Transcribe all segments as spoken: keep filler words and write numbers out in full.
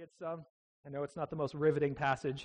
get some. I know it's not the most riveting passage.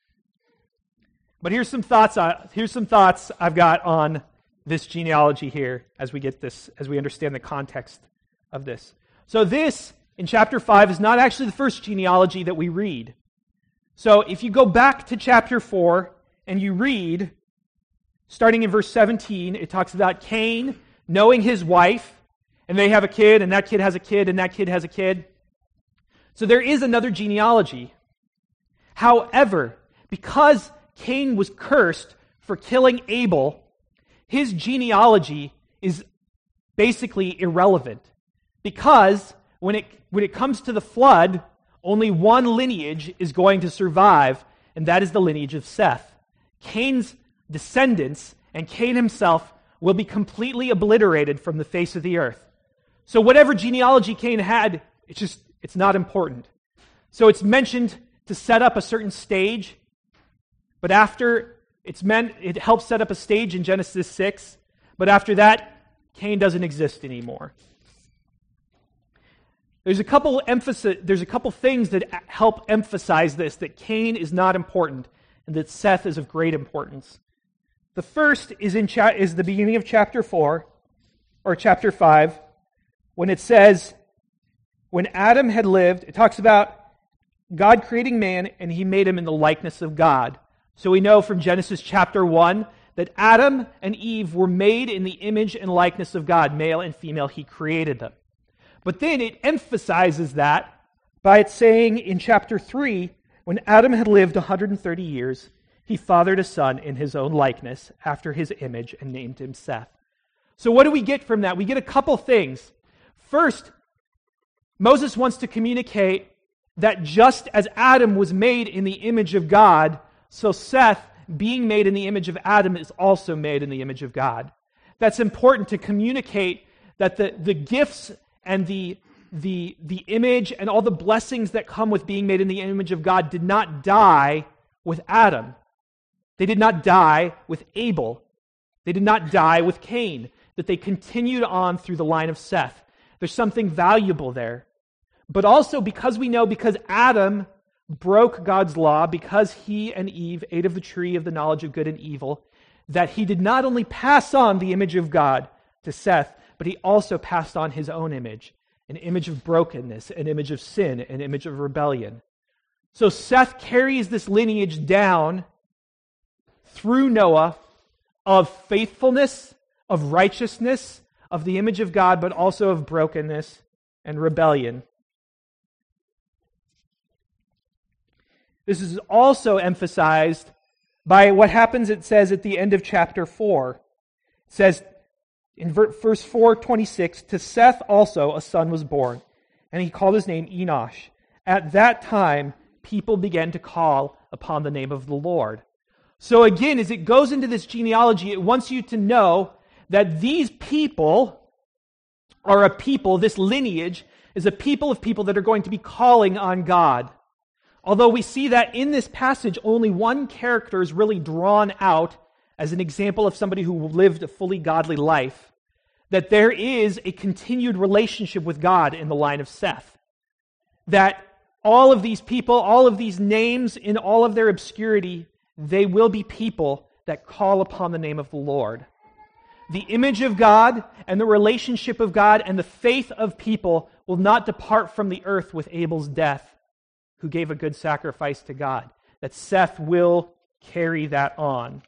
But here's some thoughts. Uh, here's some thoughts I've got on this genealogy here as we get this, as we understand the context of this. So this, in chapter five, is not actually the first genealogy that we read. So if you go back to chapter four and you read, starting in verse seventeen, it talks about Cain knowing his wife, and they have a kid, and that kid has a kid, and that kid has a kid. So there is another genealogy. However, because Cain was cursed for killing Abel, his genealogy is basically irrelevant. Because when it when it comes to the flood, only one lineage is going to survive, and that is the lineage of Seth. Cain's descendants and Cain himself will be completely obliterated from the face of the earth. So whatever genealogy Cain had, it's just, it's not important. So it's mentioned to set up a certain stage, but after it's meant, it helps set up a stage in Genesis six, but after that, Cain doesn't exist anymore. There's a couple emphasis, there's a couple things that help emphasize this, that Cain is not important and that Seth is of great importance. The first is in cha- is the beginning of chapter four, or chapter five, when it says, when Adam had lived, it talks about God creating man, and he made him in the likeness of God. So we know from Genesis chapter one that Adam and Eve were made in the image and likeness of God. Male and female, he created them. But then it emphasizes that by it saying in chapter three, when Adam had lived one hundred thirty years, he fathered a son in his own likeness, after his image, and named him Seth. So what do we get from that? We get a couple things. First, Moses wants to communicate that just as Adam was made in the image of God, so Seth, being made in the image of Adam, is also made in the image of God. That's important to communicate that the, the gifts and the, the, the image and all the blessings that come with being made in the image of God did not die with Adam. They did not die with Abel. They did not die with Cain. That they continued on through the line of Seth. There's something valuable there. But also because we know, because Adam broke God's law, because he and Eve ate of the tree of the knowledge of good and evil, that he did not only pass on the image of God to Seth, but he also passed on his own image, an image of brokenness, an image of sin, an image of rebellion. So Seth carries this lineage down through Noah of faithfulness, of righteousness, of the image of God, but also of brokenness and rebellion. This is also emphasized by what happens, it says at the end of chapter four. It says in verse four twenty-six, to Seth also a son was born, and he called his name Enosh. At that time, people began to call upon the name of the Lord. So again, as it goes into this genealogy, it wants you to know that these people are a people, this lineage is a people of people that are going to be calling on God. Although we see that in this passage, only one character is really drawn out as an example of somebody who lived a fully godly life, that there is a continued relationship with God in the line of Seth. That all of these people, all of these names, in all of their obscurity, they will be people that call upon the name of the Lord. The image of God and the relationship of God and the faith of people will not depart from the earth with Abel's death, who gave a good sacrifice to God. That Seth will carry that on.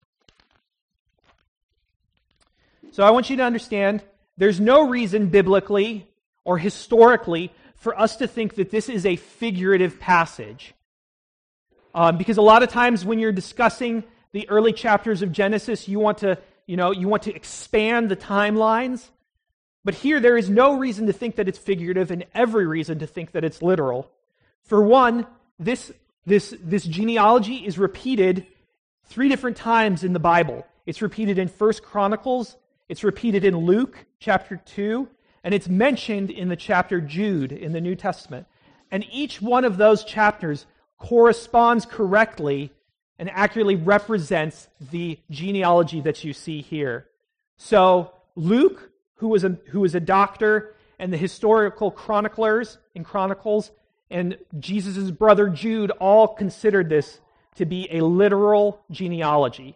So I want you to understand, there's no reason biblically or historically for us to think that this is a figurative passage. Um, because a lot of times when you're discussing the early chapters of Genesis, you want to, you know, you want to expand the timelines. But here there is no reason to think that it's figurative and every reason to think that it's literal. For one, this, this, this genealogy is repeated three different times in the Bible. It's repeated in First Chronicles, it's repeated in Luke chapter two, and it's mentioned in the chapter Jude in the New Testament. And each one of those chapters corresponds correctly and accurately represents the genealogy that you see here. So Luke, who was a, who was a doctor, and the historical chroniclers in Chronicles and Jesus' brother Jude all considered this to be a literal genealogy.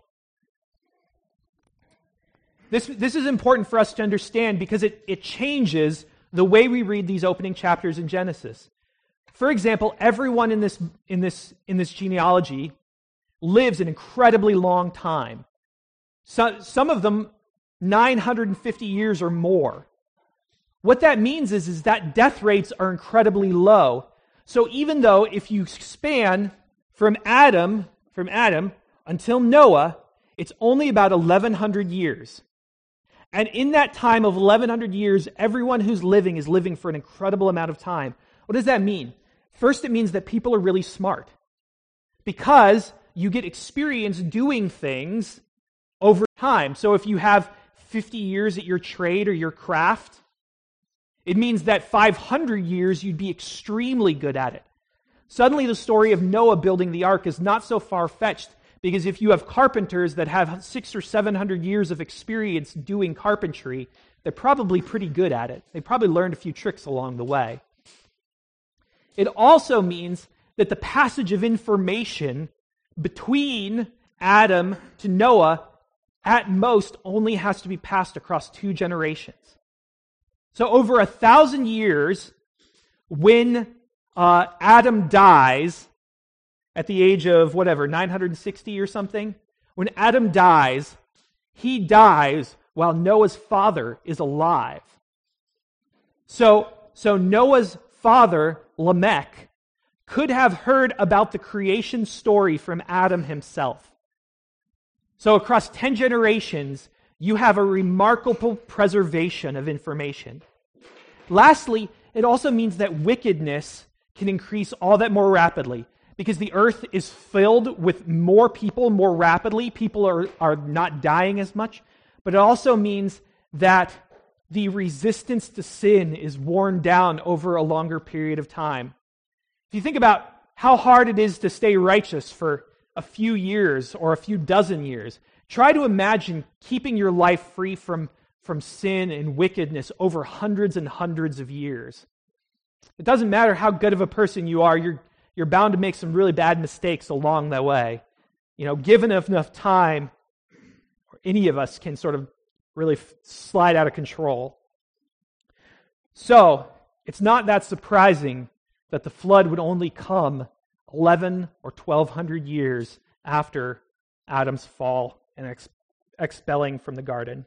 This, this is important for us to understand because it, it changes the way we read these opening chapters in Genesis. For example, everyone in this, in this, in this genealogy lives an incredibly long time. So, some of them nine hundred fifty years or more. What that means is, is that death rates are incredibly low. So even though if you span from Adam, from Adam until Noah, it's only about eleven hundred years. And in that time of eleven hundred years, everyone who's living is living for an incredible amount of time. What does that mean? First, it means that people are really smart. Because you get experience doing things over time. So if you have fifty years at your trade or your craft, it means that five hundred years you'd be extremely good at it. Suddenly the story of Noah building the ark is not so far-fetched, because if you have carpenters that have six or seven hundred years of experience doing carpentry, they're probably pretty good at it. They probably learned a few tricks along the way. It also means that the passage of information between Adam to Noah at most only has to be passed across two generations. So over a thousand years, when uh, Adam dies at the age of whatever, nine hundred sixty or something, when Adam dies, he dies while Noah's father is alive. So, so Noah's father, Lamech, could have heard about the creation story from Adam himself. So across ten generations, you have a remarkable preservation of information. Lastly, it also means that wickedness can increase all that more rapidly. Because the earth is filled with more people more rapidly. People are, are not dying as much. But it also means that the resistance to sin is worn down over a longer period of time. If you think about how hard it is to stay righteous for a few years or a few dozen years, try to imagine keeping your life free from, from sin and wickedness over hundreds and hundreds of years. It doesn't matter how good of a person you are, you're, you're bound to make some really bad mistakes along the way. You know, given enough time, any of us can sort of really f- slide out of control. So, it's not that surprising that the flood would only come eleven or twelve hundred years after Adam's fall and ex- expelling from the garden.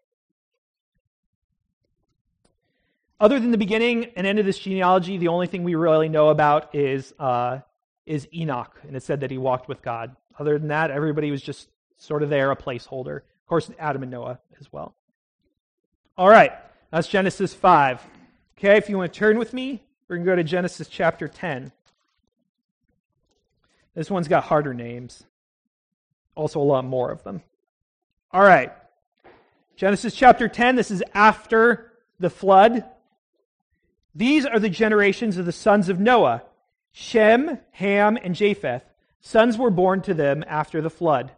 Other than the beginning and end of this genealogy, the only thing we really know about is uh, is Enoch, and it said that he walked with God. Other than that, everybody was just sort of there, a placeholder. Of course, Adam and Noah as well. All right, that's Genesis five. Okay, if you want to turn with me, we're going to go to Genesis chapter ten. This one's got harder names. Also a lot more of them. All right. Genesis chapter ten, this is after the flood. These are the generations of the sons of Noah. Shem, Ham, and Japheth. Sons were born to them after the flood.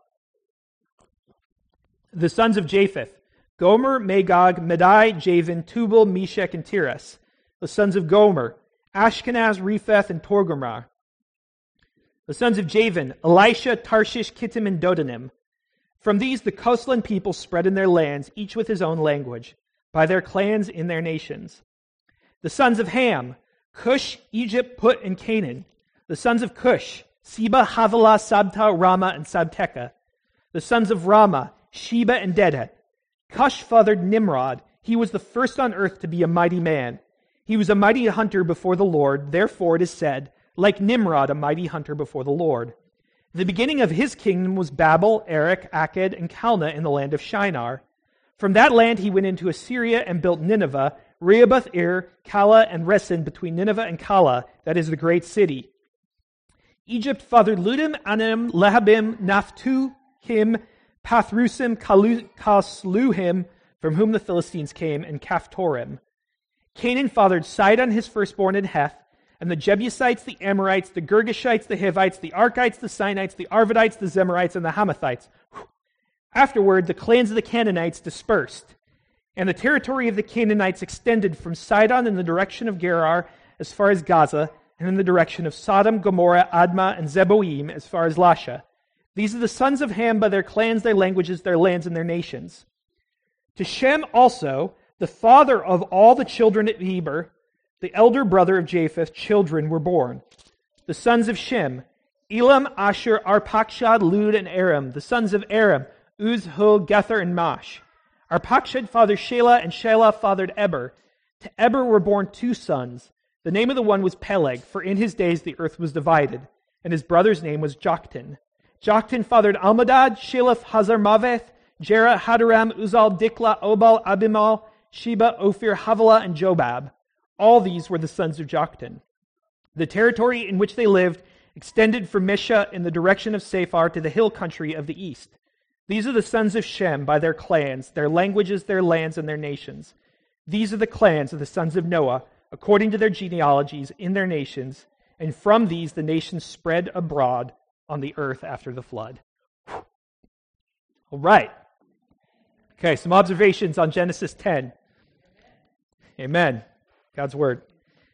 The sons of Japheth: Gomer, Magog, Madai, Javan, Tubal, Meshech, and Tiras. The sons of Gomer: Ashkenaz, Repheth, and Togarmah. The sons of Javan: Elisha, Tarshish, Kittim, and Dodanim. From these the coastland people spread in their lands, each with his own language, by their clans in their nations. The sons of Ham: Cush, Egypt, Put, and Canaan. The sons of Cush: Seba, Havilah, Sabta, Rama, and Sabteka. The sons of Rama: Sheba and Dedan. Cush fathered Nimrod. He was the first on earth to be a mighty man. He was a mighty hunter before the Lord. Therefore it is said, like Nimrod, a mighty hunter before the Lord. The beginning of his kingdom was Babel, Erech, Akkad, and Calneh in the land of Shinar. From that land he went into Assyria and built Nineveh, Rehoboth, Ir, Calah, and Resen between Nineveh and Calah, that is the great city. Egypt fathered Ludim, Anim, Lehabim, Naphtuhim, Pathrusim, Kasluhim, from whom the Philistines came, and Caphtorim. Canaan fathered Sidon, his firstborn, and Heth, and the Jebusites, the Amorites, the Girgashites, the Hivites, the Arkites, the Sinites, the Arvadites, the Zemarites, and the Hamathites. Afterward, the clans of the Canaanites dispersed, and the territory of the Canaanites extended from Sidon in the direction of Gerar as far as Gaza, and in the direction of Sodom, Gomorrah, Admah, and Zeboim, as far as Lasha. These are the sons of Ham by their clans, their languages, their lands, and their nations. To Shem also, the father of all the children of Heber, the elder brother of Japheth, children were born. The sons of Shem, Elam, Asher, Arpachshad, Lud, and Aram. The sons of Aram, Uz, Hul, Gether, and Mash. Arpachshad fathered Shelah, and Shelah fathered Eber. To Eber were born two sons. The name of the one was Peleg, for in his days the earth was divided, and his brother's name was Joktan. Joktan fathered Almadad, Sheleph, Hazarmaveth, Jerah, Hadaram, Uzal, Dikla, Obal, Abimal, Sheba, Ophir, Havilah, and Jobab. All these were the sons of Joktan. The territory in which they lived extended from Misha in the direction of Sephar to the hill country of the east. These are the sons of Shem by their clans, their languages, their lands, and their nations. These are the clans of the sons of Noah, according to their genealogies in their nations, and from these the nations spread abroad on the earth after the flood. Whew. All right. Okay, some observations on Genesis ten. Amen. God's word.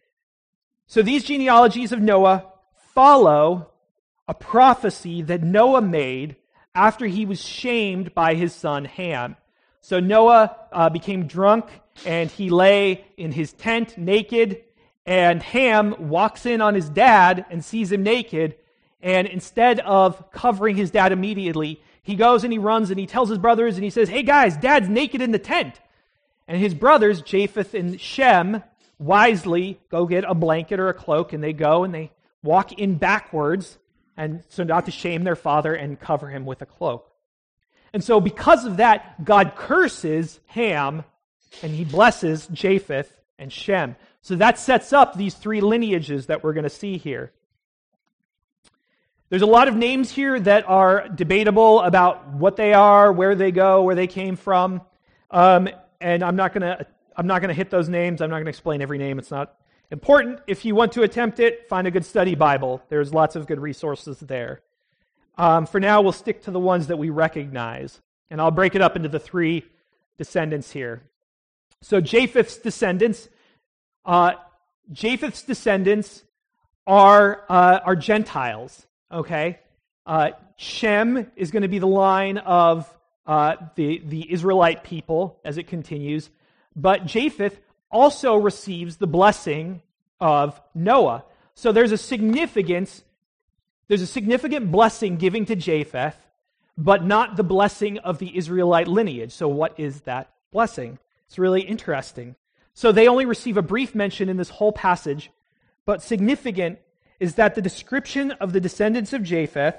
So these genealogies of Noah follow a prophecy that Noah made after he was shamed by his son Ham. So Noah uh, became drunk, and he lay in his tent naked, and Ham walks in on his dad and sees him naked, and instead of covering his dad immediately, he goes and he runs and he tells his brothers and he says, "Hey guys, dad's naked in the tent." And his brothers, Japheth and Shem, wisely go get a blanket or a cloak, and they go and they walk in backwards, and so not to shame their father, and cover him with a cloak. And so because of that, God curses Ham, and he blesses Japheth and Shem. So that sets up these three lineages that we're going to see here. There's a lot of names here that are debatable about what they are, where they go, where they came from. Um, and I'm not going to I'm not going to hit those names. I'm not going to explain every name. It's not important. If you want to attempt it, find a good study Bible. There's lots of good resources there. Um, for now, we'll stick to the ones that we recognize. And I'll break it up into the three descendants here. So Japheth's descendants, uh, Japheth's descendants are uh, are Gentiles. Okay, uh, Shem is going to be the line of uh, the the Israelite people as it continues, but Japheth also receives the blessing of Noah. So there's a significance. There's a significant blessing giving to Japheth, but not the blessing of the Israelite lineage. So what is that blessing? It's really interesting. So they only receive a brief mention in this whole passage, but significant is that the description of the descendants of Japheth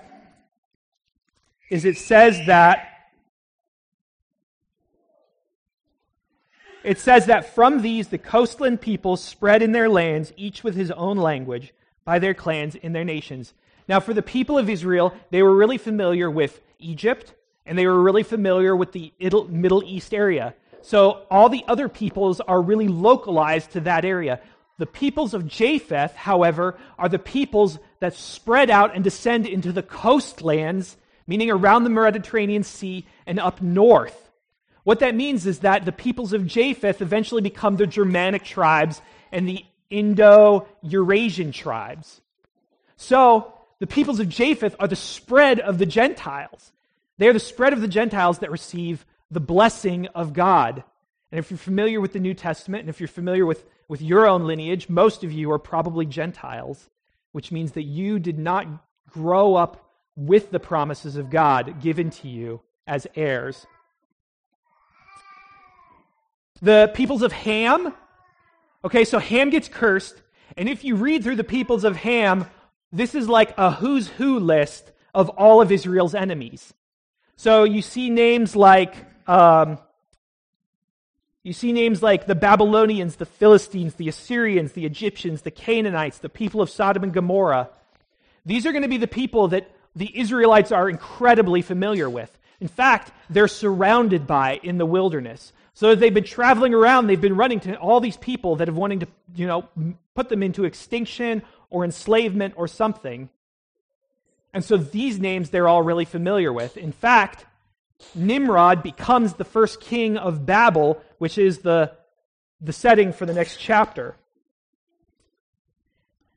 is it says that it says that from these the coastland peoples spread in their lands, each with his own language, by their clans in their nations. Now, for the people of Israel, they were really familiar with Egypt, and they were really familiar with the Middle East area. So all the other peoples are really localized to that area. The peoples of Japheth, however, are the peoples that spread out and descend into the coastlands, meaning around the Mediterranean Sea and up north. What that means is that the peoples of Japheth eventually become the Germanic tribes and the Indo-Eurasian tribes. So, the peoples of Japheth are the spread of the Gentiles. They are the spread of the Gentiles that receive the blessing of God. And if you're familiar with the New Testament, and if you're familiar with, with your own lineage, most of you are probably Gentiles, which means that you did not grow up with the promises of God given to you as heirs. The peoples of Ham, okay, so Ham gets cursed, and if you read through the peoples of Ham, this is like a who's who list of all of Israel's enemies. So you see names like um, you see names like the Babylonians, the Philistines, the Assyrians, the Egyptians, the Canaanites, the people of Sodom and Gomorrah. These are going to be the people that the Israelites are incredibly familiar with. In fact, they're surrounded by in the wilderness. So they've been traveling around, they've been running to all these people that have wanting to, you know, put them into extinction or enslavement or something. And so these names they're all really familiar with. In fact, Nimrod becomes the first king of Babel, which is the, the setting for the next chapter.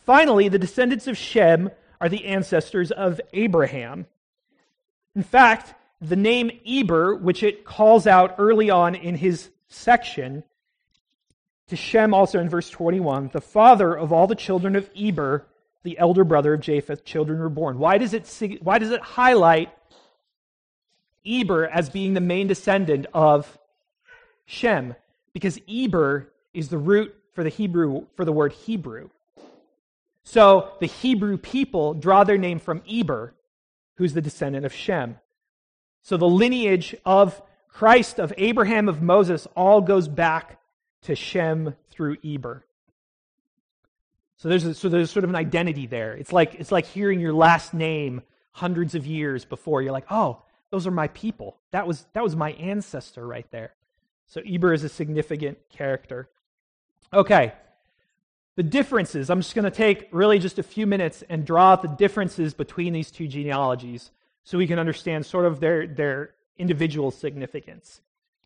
finally, the descendants of Shem are the ancestors of Abraham. In fact, the name Eber, which it calls out early on in his section, to Shem also in verse twenty-one, the father of all the children of Eber, the elder brother of Japheth, children were born. Why does it, why does it highlight Eber as being the main descendant of Shem? Because Eber is the root for the Hebrew, for the word Hebrew. So the Hebrew people draw their name from Eber, who's the descendant of Shem. So the lineage of Christ, of Abraham, of Moses, all goes back to Shem through Eber. So there's a, so there's sort of an identity there. It's like it's like hearing your last name hundreds of years before. You're like, oh, those are my people. That was that was my ancestor right there. So Eber is a significant character. Okay. The differences. I'm just going to take really just a few minutes and draw out the differences between these two genealogies so we can understand sort of their, their individual significance.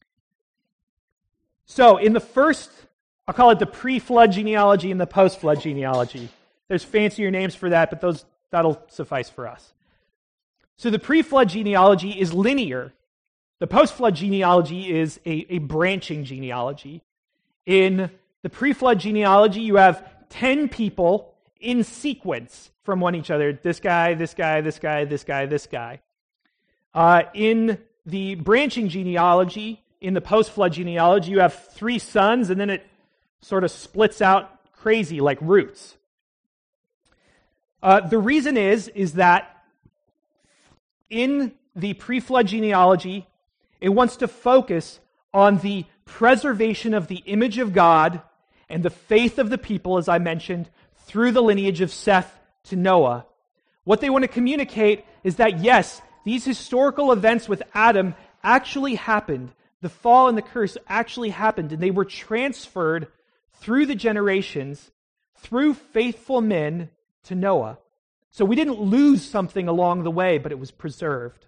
So in the first, I'll call it the pre-flood genealogy and the post-flood genealogy. There's fancier names for that, but those that'll suffice for us. So the pre-flood genealogy is linear. The post-flood genealogy is a, a branching genealogy. In the pre-flood genealogy, you have ten people in sequence from one each other. This guy, this guy, this guy, this guy, this guy. Uh, in the branching genealogy, in the post-flood genealogy, you have three sons, and then it sort of splits out crazy like roots. Uh, the reason is, is that in the pre-flood genealogy, it wants to focus on the preservation of the image of God and the faith of the people, as I mentioned, through the lineage of Seth to Noah. What they want to communicate is that, yes, these historical events with Adam actually happened. The fall and the curse actually happened, and they were transferred through the generations, through faithful men to Noah. So we didn't lose something along the way, but it was preserved.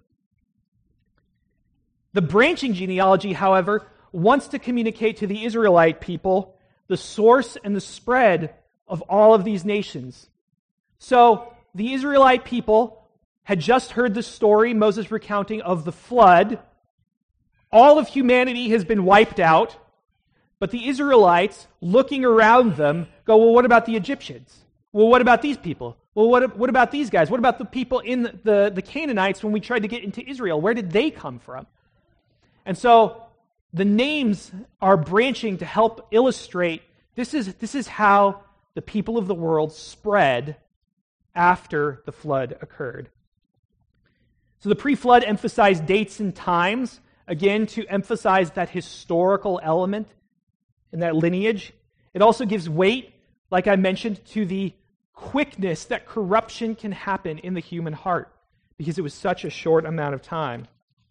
The branching genealogy, however, wants to communicate to the Israelite people the source and the spread of all of these nations. So the Israelite people had just heard the story Moses recounting of the flood. All of humanity has been wiped out, but the Israelites, looking around them, go, well, what about the Egyptians? Well, what about these people? Well, what, what about these guys? What about the people in the, the, the Canaanites when we tried to get into Israel? Where did they come from? And so the names are branching to help illustrate this is, this is how the people of the world spread after the flood occurred. So the pre-flood emphasized dates and times, again, to emphasize that historical element in that lineage. It also gives weight, like I mentioned, to the quickness that corruption can happen in the human heart, because it was such a short amount of time.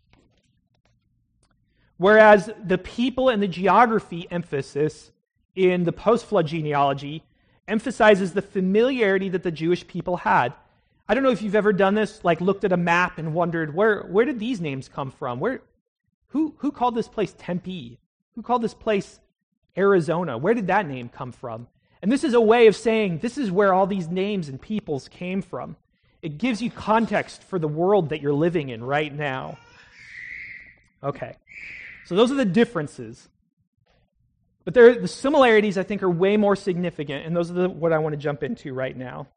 Whereas the people and the geography emphasis in the post-flood genealogy emphasizes the familiarity that the Jewish people had. I don't know if you've ever done this, like looked at a map and wondered, where where did these names come from? Where, who who called this place Tempe? Who called this place Arizona? Where did that name come from? And this is a way of saying this is where all these names and peoples came from. It gives you context for the world that you're living in right now. Okay. So those are the differences. But there, the similarities, I think, are way more significant, and those are the, what I want to jump into right now.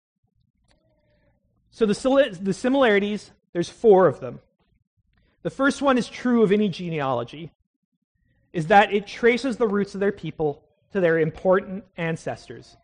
So the, the similarities, there's four of them. The first one is true of any genealogy, is that it traces the roots of their people to their important ancestors.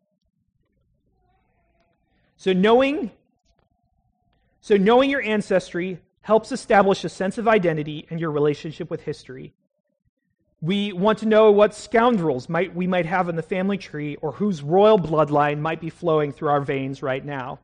So knowing, so knowing your ancestry helps establish a sense of identity and your relationship with history. We want to know what scoundrels might we might have in the family tree, or whose royal bloodline might be flowing through our veins right now.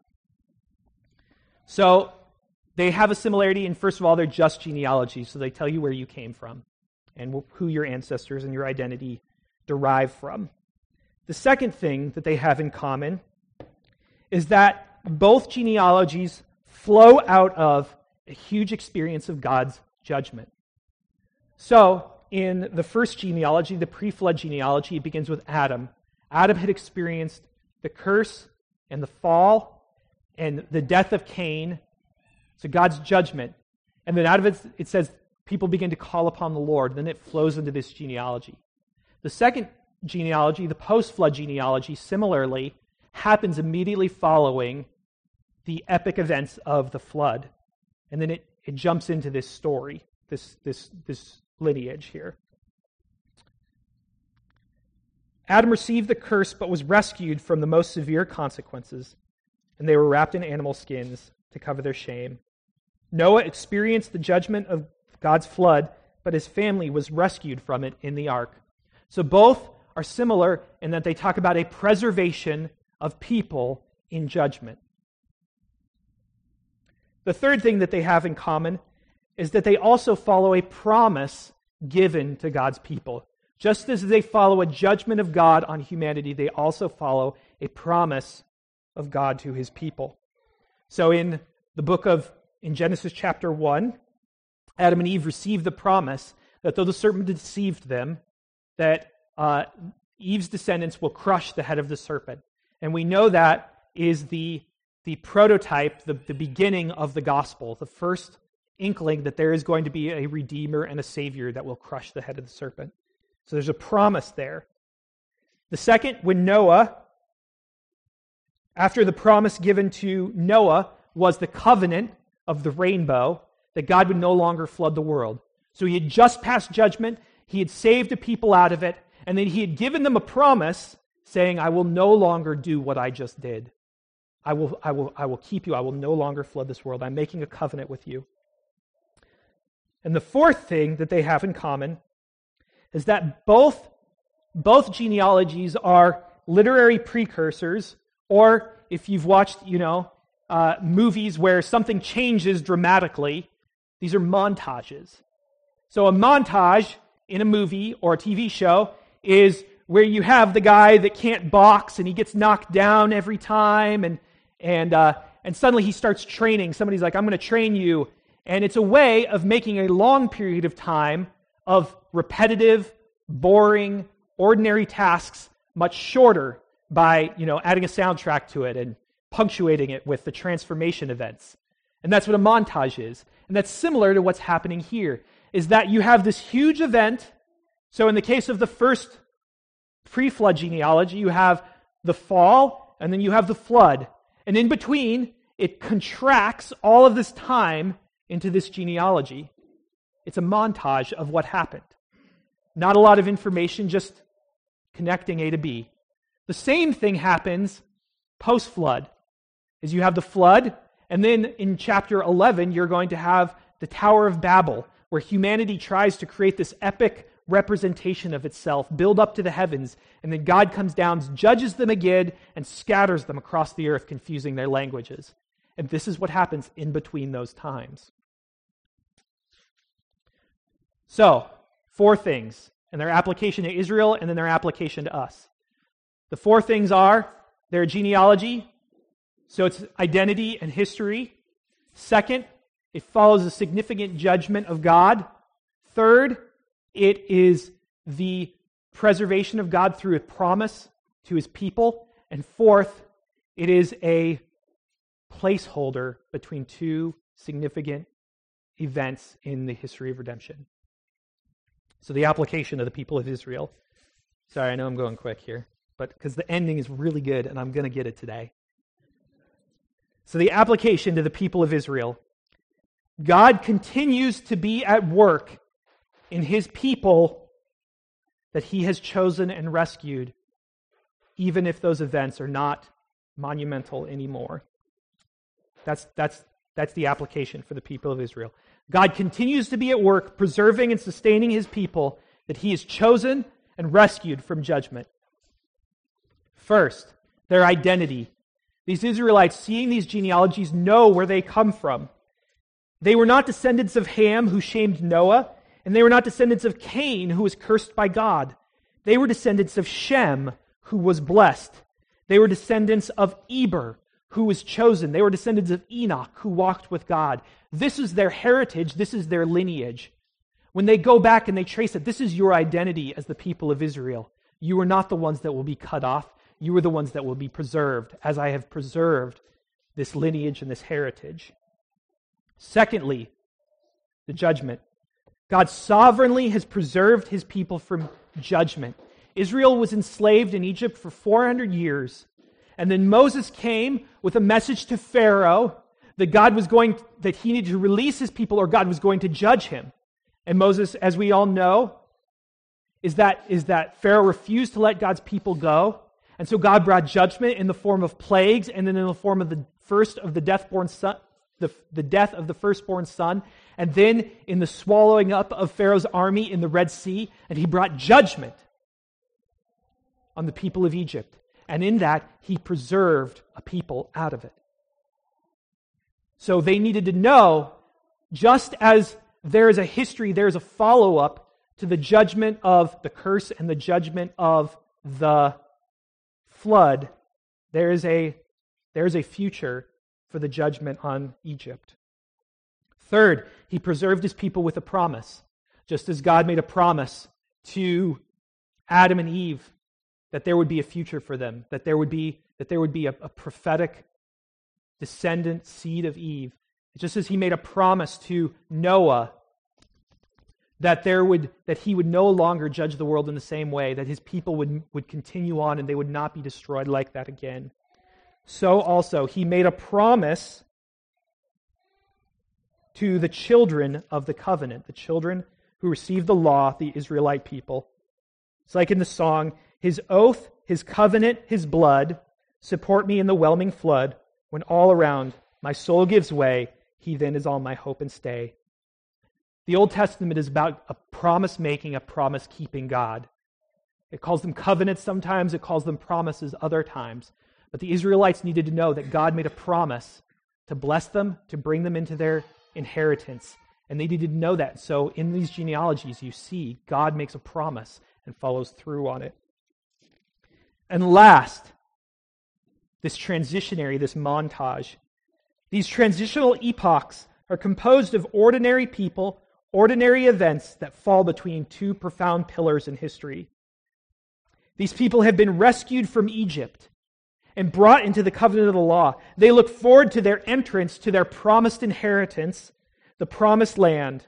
So they have a similarity in, first of all, they're just genealogy, so they tell you where you came from and who your ancestors and your identity derive from. The second thing that they have in common is that both genealogies flow out of a huge experience of God's judgment. So, in the first genealogy, the pre-flood genealogy, it begins with Adam. Adam had experienced the curse and the fall and the death of Cain, so God's judgment. And then out of it, it says people begin to call upon the Lord. Then it flows into this genealogy. The second genealogy, the post-flood genealogy, similarly, happens immediately following the epic events of the flood. And then it, it jumps into this story, this, this, this lineage here. Adam received the curse but was rescued from the most severe consequences, and they were wrapped in animal skins to cover their shame. Noah experienced the judgment of God's flood, but his family was rescued from it in the ark. So both are similar in that they talk about a preservation of people in judgment. The third thing that they have in common is that they also follow a promise given to God's people. Just as they follow a judgment of God on humanity, they also follow a promise of God to his people. So in the book of, in Genesis chapter one, Adam and Eve received the promise that though the serpent deceived them, that uh, Eve's descendants will crush the head of the serpent. And we know that is the, the prototype, the, the beginning of the gospel, the first inkling that there is going to be a redeemer and a savior that will crush the head of the serpent. So there's a promise there. The second, when Noah, after the promise given to Noah was the covenant of the rainbow, that God would no longer flood the world. So he had just passed judgment, he had saved the people out of it, and then he had given them a promise saying, I will no longer do what I just did. I will, I will, I will keep you. I will no longer flood this world. I'm making a covenant with you. And the fourth thing that they have in common is that both, both genealogies are literary precursors, or if you've watched, you know, uh, movies where something changes dramatically, these are montages. So a montage in a movie or a T V show is where you have the guy that can't box and he gets knocked down every time, and and uh, and suddenly he starts training. Somebody's like, I'm going to train you. And it's a way of making a long period of time of repetitive, boring, ordinary tasks much shorter by, you know, adding a soundtrack to it and punctuating it with the transformation events. And that's what a montage is. And that's similar to what's happening here, is that you have this huge event. So in the case of the first pre-flood genealogy, you have the fall, and then you have the flood. And in between, it contracts all of this time into this genealogy. It's a montage of what happened. Not a lot of information, just connecting A to B. The same thing happens post-flood, is you have the flood, and then in chapter eleven, you're going to have the Tower of Babel, where humanity tries to create this epic representation of itself, build up to the heavens, and then God comes down, judges them again, and scatters them across the earth, confusing their languages. And this is what happens in between those times. So, four things, and their application to Israel, and then their application to us. The four things are their genealogy, so it's identity and history. Second, it follows a significant judgment of God. Third, it is the preservation of God through a promise to his people. And fourth, it is a placeholder between two significant events in the history of redemption. So the application of the people of Israel. Sorry, I know I'm going quick here, but because the ending is really good and I'm going to get it today. So the application to the people of Israel. God continues to be at work in his people that he has chosen and rescued, even if those events are not monumental anymore. That's, that's, that's the application for the people of Israel. God continues to be at work, preserving and sustaining his people that he has chosen and rescued from judgment. First, their identity. These Israelites, seeing these genealogies, know where they come from. They were not descendants of Ham, who shamed Noah, and they were not descendants of Cain, who was cursed by God. They were descendants of Shem, who was blessed. They were descendants of Eber, who was chosen. They were descendants of Enoch, who walked with God. This is their heritage. This is their lineage. When they go back and they trace it, this is your identity as the people of Israel. You are not the ones that will be cut off. you are the ones that will be preserved, as I have preserved this lineage and this heritage. Secondly, the judgment. God sovereignly has preserved his people from judgment. Israel was enslaved in Egypt for four hundred years, and then Moses came with a message to Pharaoh that God was going, that he needed to release his people or God was going to judge him. And Moses, as we all know, is that, is that Pharaoh refused to let God's people go. And so God brought judgment in the form of plagues and then in the form of the first of the death-born son, the, the death of the firstborn son, and then in the swallowing up of Pharaoh's army in the Red Sea, and he brought judgment on the people of Egypt. And in that, he preserved a people out of it. So they needed to know, just as there is a history, there is a follow-up to the judgment of the curse and the judgment of the flood, there is a, there is a future for the judgment on Egypt. Third, he preserved his people with a promise. Just as God made a promise to Adam and Eve that there would be a future for them, that there would be, that there would be a, a prophetic descendant seed of Eve. Just as he made a promise to Noah that there would that he would no longer judge the world in the same way, that his people would, would continue on and they would not be destroyed like that again. So also he made a promise to the children of the covenant, the children who received the law, the Israelite people. It's like in the song, his oath, his covenant, his blood, support me in the whelming flood. When all around my soul gives way, he then is all my hope and stay. The Old Testament is about a promise-making, a promise-keeping God. It calls them covenants sometimes, it calls them promises other times. But the Israelites needed to know that God made a promise to bless them, to bring them into their inheritance. And they needed to know that. So in these genealogies, you see God makes a promise and follows through on it. And last, this transitionary, this montage. These transitional epochs are composed of ordinary people, ordinary events that fall between two profound pillars in history. These people have been rescued from Egypt and brought into the covenant of the law. They look forward to their entrance to their promised inheritance, the promised land.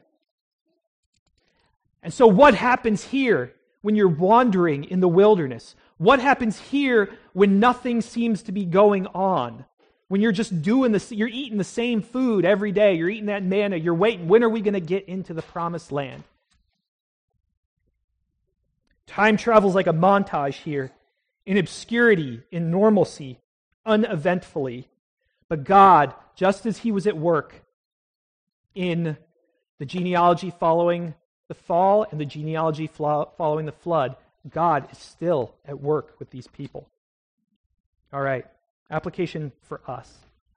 And so what happens here when you're wandering in the wilderness? What happens here when nothing seems to be going on? When you're just doing this, you're eating the same food every day, you're eating that manna, you're waiting, when are we going to get into the promised land? Time travels like a montage here, in obscurity, in normalcy, uneventfully. But God, just as he was at work in the genealogy following the fall and the genealogy following the flood, God is still at work with these people. All right. Application for us.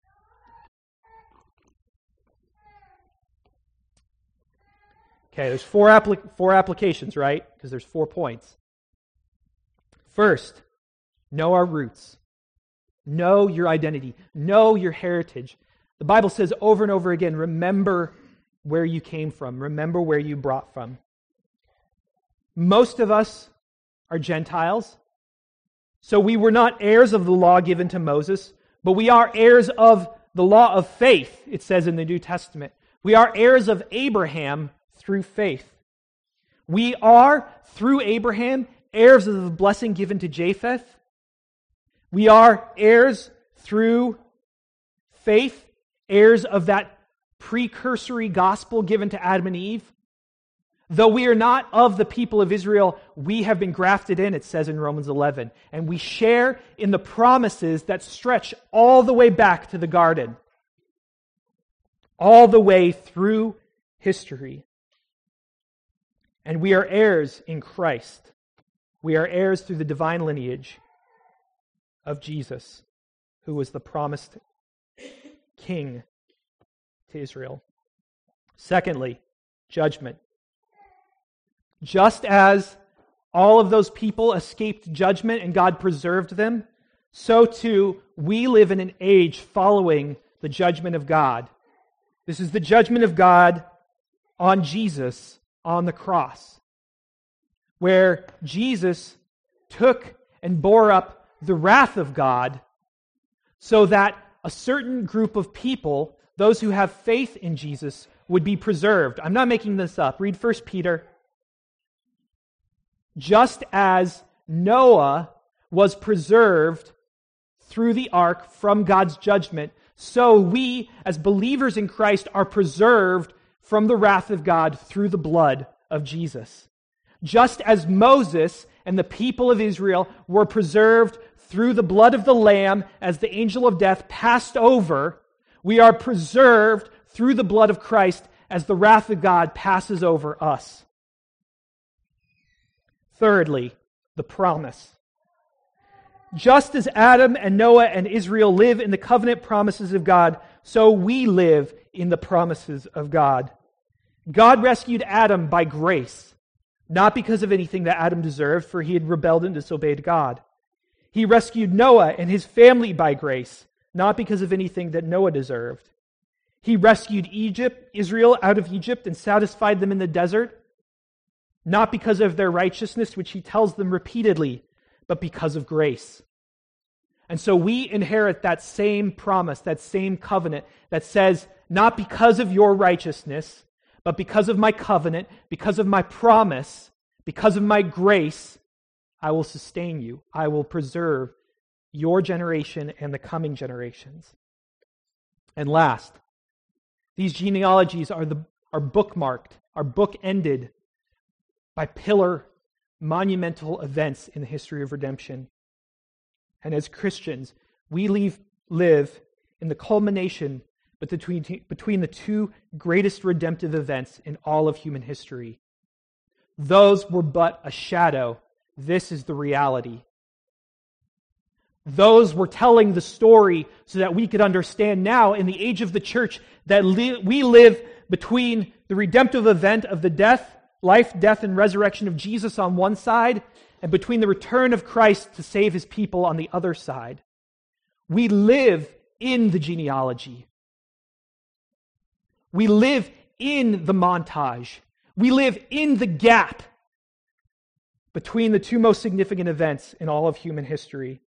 Okay, there's four, applic- four applications, right? Because there's four points. First, know our roots. Know your identity. Know your heritage. The Bible says over and over again, remember where you came from. Remember where you brought from. Most of us are Gentiles. So we were not heirs of the law given to Moses, but we are heirs of the law of faith, it says in the New Testament. We are heirs of Abraham through faith. We are, through Abraham, heirs of the blessing given to Japheth. We are heirs through faith, heirs of that precursory gospel given to Adam and Eve. Though we are not of the people of Israel, we have been grafted in, it says in Romans eleven. And we share in the promises that stretch all the way back to the garden. All the way through history. And we are heirs in Christ. We are heirs through the divine lineage of Jesus, who was the promised king to Israel. Secondly, judgment. Just as all of those people escaped judgment and God preserved them, so too we live in an age following the judgment of God. This is the judgment of God on Jesus on the cross, where Jesus took and bore up the wrath of God so that a certain group of people, those who have faith in Jesus, would be preserved. I'm not making this up. Read First Peter. Just as Noah was preserved through the ark from God's judgment, so we, as believers in Christ, are preserved from the wrath of God through the blood of Jesus. Just as Moses and the people of Israel were preserved through the blood of the Lamb as the angel of death passed over, we are preserved through the blood of Christ as the wrath of God passes over us. Thirdly, the promise. Just as Adam and Noah and Israel live in the covenant promises of God, so we live in the promises of God. God rescued Adam by grace, not because of anything that Adam deserved, for he had rebelled and disobeyed God. He rescued Noah and his family by grace, not because of anything that Noah deserved. He rescued Egypt, Israel out of Egypt and satisfied them in the desert, not because of their righteousness, which he tells them repeatedly, but because of grace. And so we inherit that same promise, that same covenant that says, not because of your righteousness, but because of my covenant, because of my promise, because of my grace, I will sustain you. I will preserve your generation and the coming generations. And last, these genealogies are, the, are bookmarked, are book-ended by pillar, monumental events in the history of redemption. And as Christians, we leave, live in the culmination between, between the two greatest redemptive events in all of human history. Those were but a shadow. This is the reality. Those were telling the story so that we could understand now in the age of the church that li- we live between the redemptive event of the death, life, death, and resurrection of Jesus on one side, and between the return of Christ to save his people on the other side. We live in the genealogy. We live in the montage. We live in the gap between the two most significant events in all of human history.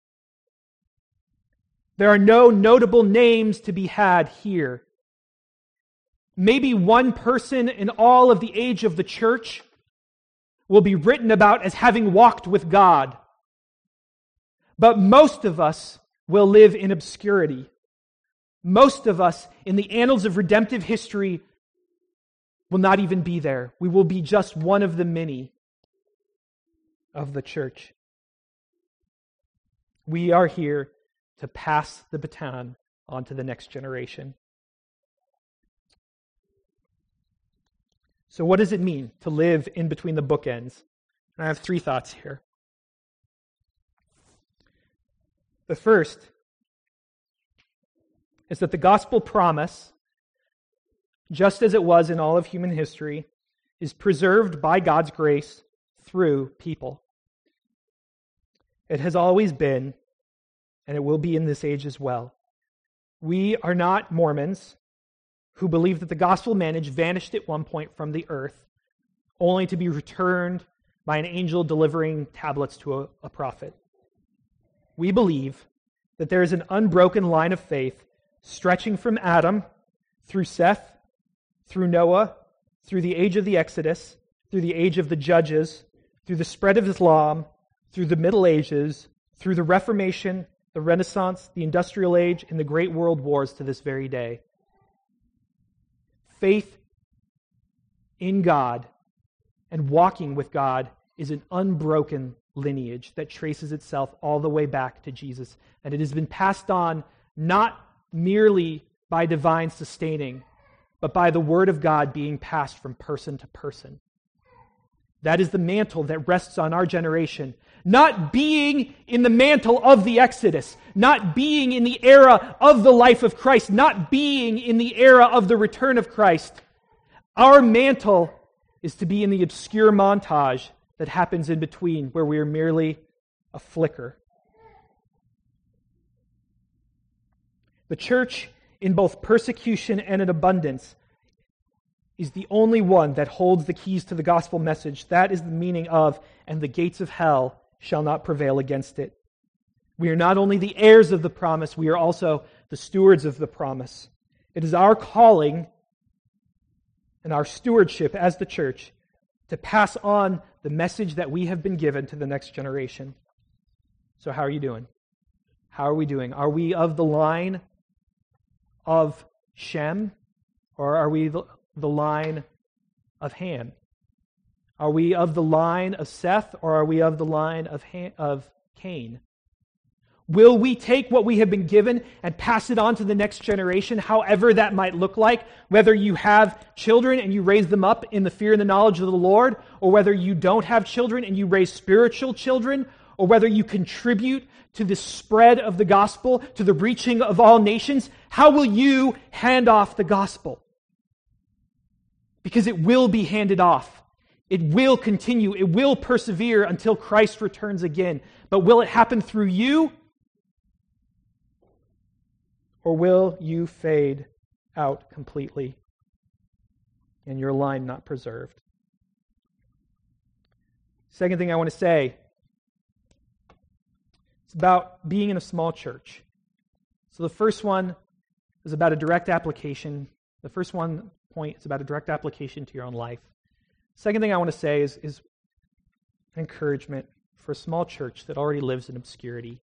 There are no notable names to be had here. Maybe one person in all of the age of the church will be written about as having walked with God. But most of us will live in obscurity. Most of us in the annals of redemptive history will not even be there. We will be just one of the many of the church. We are here to pass the baton on to the next generation. So what does it mean to live in between the bookends? And I have three thoughts here. The first is that the gospel promise, just as it was in all of human history, is preserved by God's grace through people. It has always been, and it will be in this age as well. We are not Mormons who believe that the gospel message vanished at one point from the earth, only to be returned by an angel delivering tablets to a, a prophet. We believe that there is an unbroken line of faith stretching from Adam through Seth, through Noah, through the age of the Exodus, through the age of the Judges, through the spread of Islam, through the Middle Ages, through the Reformation, the Renaissance, the Industrial Age, and the Great World Wars to this very day. Faith in God and walking with God is an unbroken lineage that traces itself all the way back to Jesus. And it has been passed on not merely by divine sustaining, but by the Word of God being passed from person to person. That is the mantle that rests on our generation. Not being in the mantle of the Exodus, not being in the era of the life of Christ, not being in the era of the return of Christ. Our mantle is to be in the obscure montage that happens in between, where we are merely a flicker. The church, in both persecution and in abundance, is the only one that holds the keys to the gospel message. That is the meaning of, and the gates of hell shall not prevail against it. We are not only the heirs of the promise, we are also the stewards of the promise. It is our calling and our stewardship as the church to pass on the message that we have been given to the next generation. So how are you doing? How are we doing? Are we of the line of Shem, or are we the, the line of Ham? Are we of the line of Seth, or are we of the line of Ham, of Cain? Will we take what we have been given and pass it on to the next generation, however that might look like? Whether you have children and you raise them up in the fear and the knowledge of the Lord, or whether you don't have children and you raise spiritual children, or whether you contribute to the spread of the gospel, to the reaching of all nations, how will you hand off the gospel? Because it will be handed off. It will continue. It will persevere until Christ returns again. But will it happen through you? Or will you fade out completely and your line not preserved? Second thing I want to say, it's about being in a small church. So the first one is about a direct application. The first one point is about a direct application to your own life. Second thing I want to say is, is an encouragement for a small church that already lives in obscurity.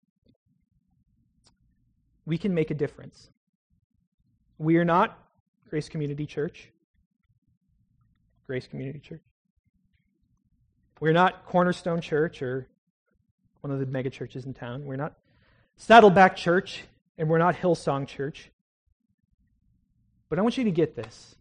We can make a difference. We are not Grace Community Church. Grace Community Church. We're not Cornerstone Church or one of the mega churches in town. We're not Saddleback Church, and we're not Hillsong Church. But I want you to get this.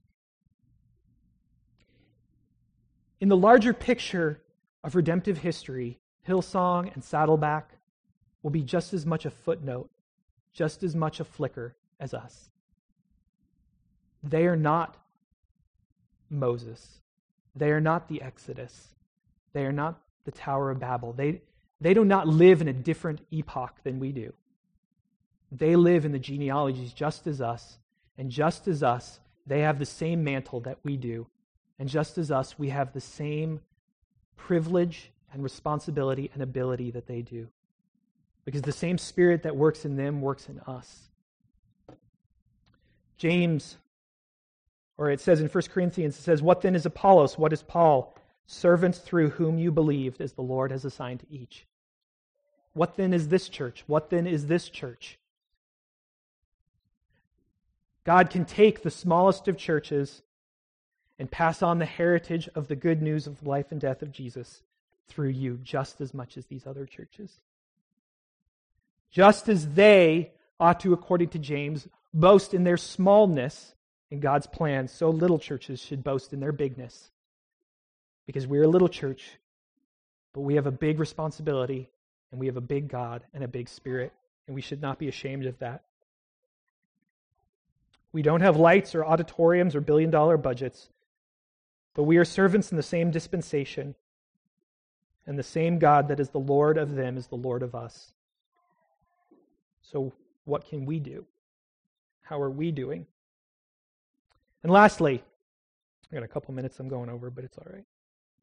In the larger picture of redemptive history, Hillsong and Saddleback will be just as much a footnote, just as much a flicker as us. They are not Moses. They are not the Exodus. They are not the Tower of Babel. They, they do not live in a different epoch than we do. They live in the genealogies just as us, and just as us, they have the same mantle that we do. And just as us, we have the same privilege and responsibility and ability that they do. Because the same Spirit that works in them works in us. James, or it says in First Corinthians, it says, "What then is Apollos? What is Paul? Servants through whom you believed, as the Lord has assigned to each." What then is this church? What then is this church? God can take the smallest of churches and pass on the heritage of the good news of the life and death of Jesus through you just as much as these other churches. Just as they ought to, according to James, boast in their smallness in God's plan, so little churches should boast in their bigness. Because we're a little church, but we have a big responsibility, and we have a big God and a big Spirit, and we should not be ashamed of that. We don't have lights or auditoriums or billion-dollar budgets, but we are servants in the same dispensation, and the same God that is the Lord of them is the Lord of us. So what can we do? How are we doing? And lastly, I got a couple minutes I'm going over, but it's all right.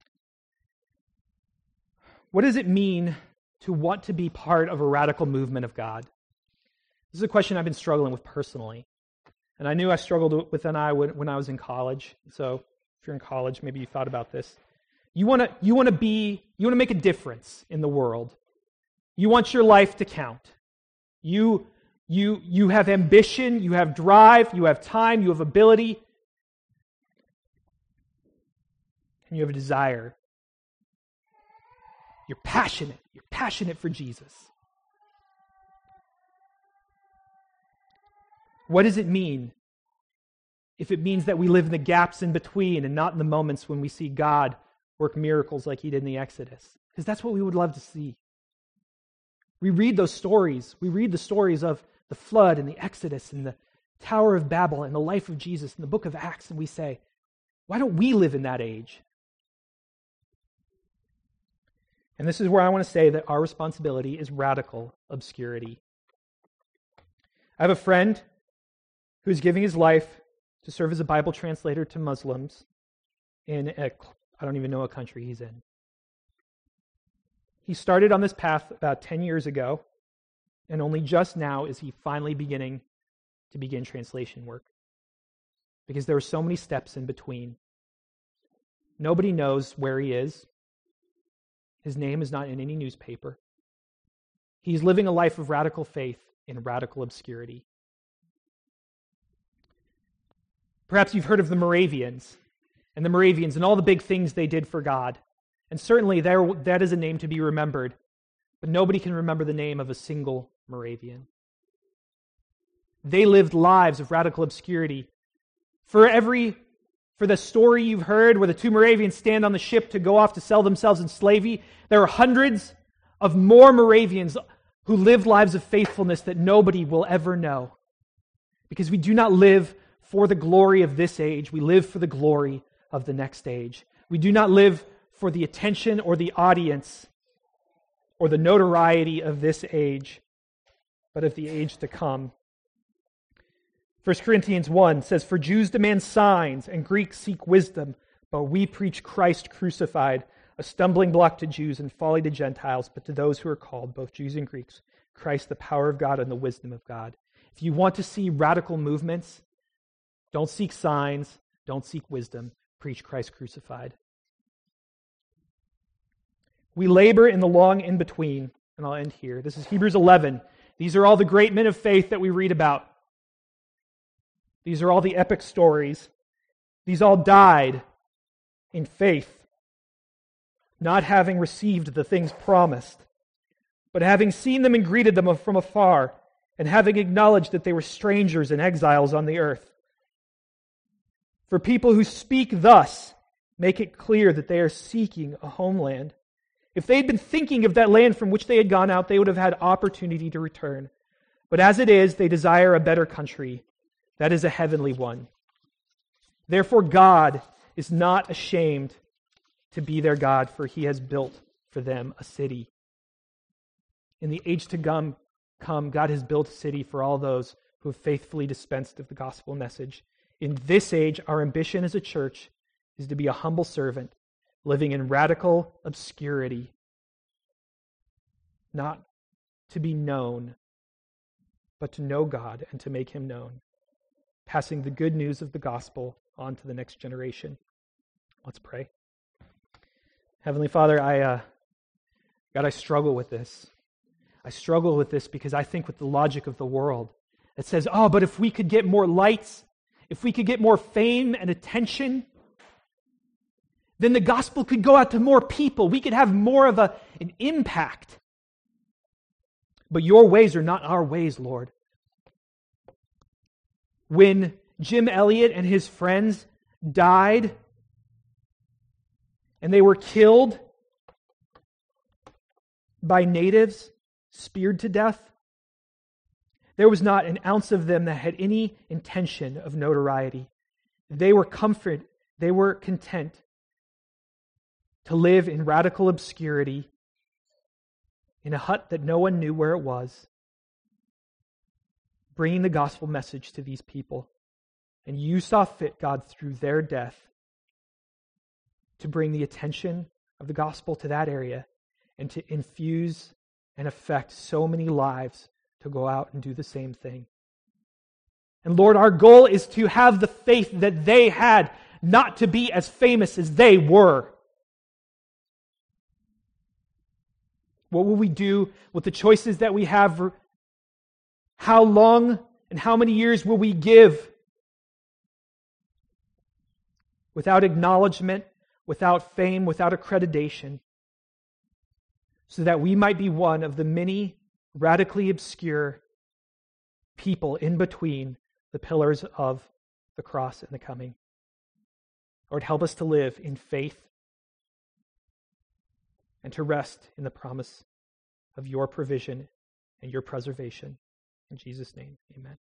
What does it mean to want to be part of a radical movement of God? This is a question I've been struggling with personally. And I knew I struggled with it when I was in college. So if you're in college, maybe you thought about this. You want to you want to be you want to make a difference in the world. You want your life to count. You you you have ambition, you have drive, you have time, you have ability, and you have a desire. You're passionate. You're passionate for Jesus. What does it mean if it means that we live in the gaps in between and not in the moments when we see God work miracles like he did in the Exodus? Because that's what we would love to see. We read those stories. We read the stories of the flood and the Exodus and the Tower of Babel and the life of Jesus in the book of Acts, and we say, why don't we live in that age? And this is where I want to say that our responsibility is radical obscurity. I have a friend who's giving his life to serve as a Bible translator to Muslims in a, I don't even know what country he's in. He started on this path about ten years ago, And only just now is he finally beginning to begin translation work. Because there are so many steps in between. Nobody knows where he is. His name is not in any newspaper. He's living a life of radical faith in radical obscurity. Perhaps you've heard of the Moravians, and the Moravians and all the big things they did for God. And certainly there, that is a name to be remembered, but nobody can remember the name of a single Moravian. They lived lives of radical obscurity. For every, for the story you've heard where the two Moravians stand on the ship to go off to sell themselves in slavery, there are hundreds of more Moravians who lived lives of faithfulness that nobody will ever know. Because we do not live for the glory of this age, we live for the glory of the next age. We do not live for the attention or the audience or the notoriety of this age, but of the age to come. First Corinthians one says, "For Jews demand signs and Greeks seek wisdom, but we preach Christ crucified, a stumbling block to Jews and folly to Gentiles, but to those who are called, both Jews and Greeks, Christ the power of God and the wisdom of God." If you want to see radical movements, don't seek signs, don't seek wisdom, preach Christ crucified. We labor in the long in-between, and I'll end here. This is Hebrews eleven. These are all the great men of faith that we read about. These are all the epic stories. These all died in faith, not having received the things promised, but having seen them and greeted them from afar, and having acknowledged that they were strangers and exiles on the earth. For people who speak thus make it clear that they are seeking a homeland. If they had been thinking of that land from which they had gone out, they would have had opportunity to return. But as it is, they desire a better country, that is a heavenly one. Therefore God is not ashamed to be their God, for he has built for them a city. In the age to come, come, God has built a city for all those who have faithfully dispensed of the gospel message. In this age, our ambition as a church is to be a humble servant, living in radical obscurity, not to be known, but to know God and to make him known, passing the good news of the gospel on to the next generation. Let's pray. Heavenly Father, I, uh, God, I struggle with this. I struggle with this because I think with the logic of the world. It says, oh, but if we could get more lights, if we could get more fame and attention, then the gospel could go out to more people. We could have more of a, an impact. But your ways are not our ways, Lord. When Jim Elliot and his friends died and they were killed by natives, speared to death, there was not an ounce of them that had any intention of notoriety. They were comfort, they were content to live in radical obscurity in a hut that no one knew where it was, bringing the gospel message to these people. And you saw fit, God, through their death, to bring the attention of the gospel to that area and to infuse and affect so many lives to go out and do the same thing. And Lord, our goal is to have the faith that they had, not to be as famous as they were. What will we do with the choices that we have? How long and how many years will we give without acknowledgement, without fame, without accreditation, so that we might be one of the many radically obscure people in between the pillars of the cross and the coming? Lord, help us to live in faith and to rest in the promise of your provision and your preservation. In Jesus' name, amen.